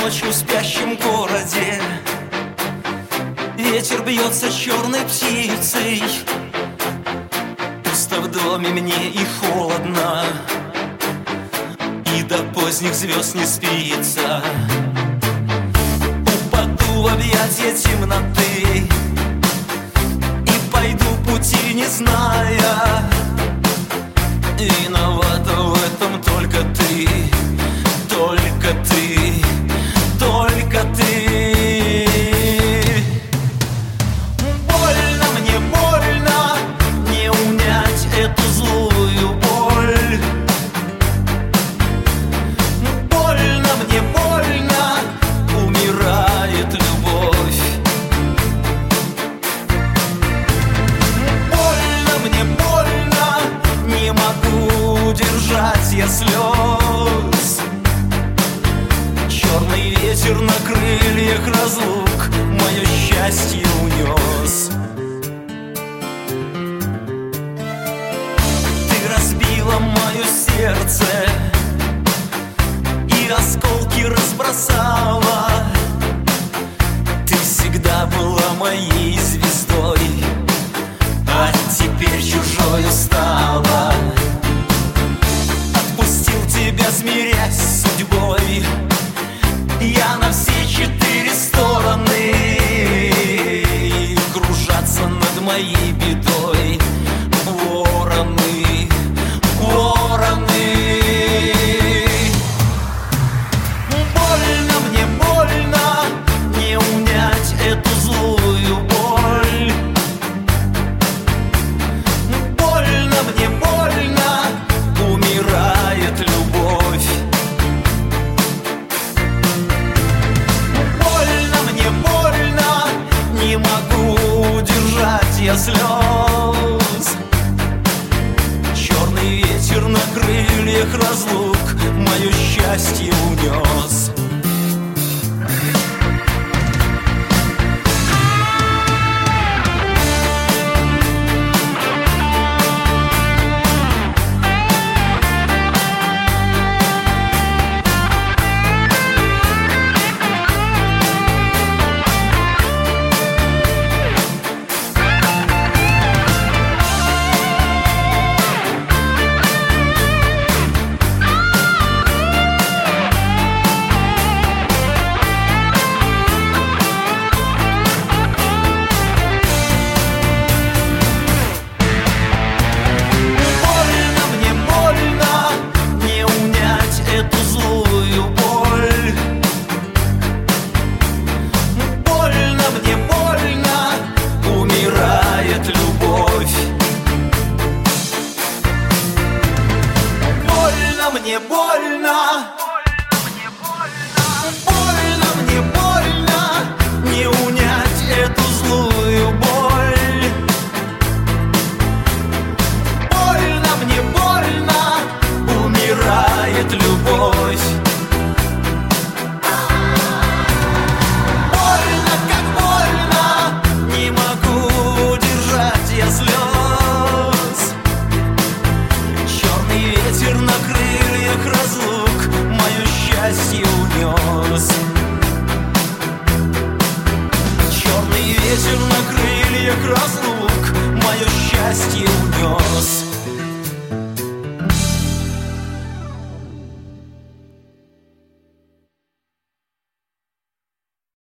ночью в спящем городе. Ветер бьется черной птицей. Пусто в доме мне и холодно, и до поздних звезд не спится. Упаду в объятия темноты и пойду пути не зная. Виновата в этом только ты, только ты, только ты. Больно мне, больно, не унять эту злую боль. Больно мне, больно, умирает любовь. Больно мне, больно, не могу держать я слез. Черный ветер на крыльях разлук мое счастье унес. Ты разбила мое сердце и осколки разбросала. Ты всегда была моей звездой, а теперь чужою стала. Отпустил тебя, смирясь с судьбой, я на все 4 стороны. Кружатся над моей бедой вороны, вороны. Больно мне, больно, не унять эту злую боль. Больно мне, больно, умирает любовь. Больно мне, больно, не могу держать я слез. Черный ветер на крыльях разлук мое счастье унес. Мне больно, больно мне, больно, не унять эту злую боль. Больно мне, больно, умирает любовь. Больно, как больно, не могу держать я слез. Черный ветер на крыльях разлук мое счастье унес. Черный ветер на крыльях разлук мое счастье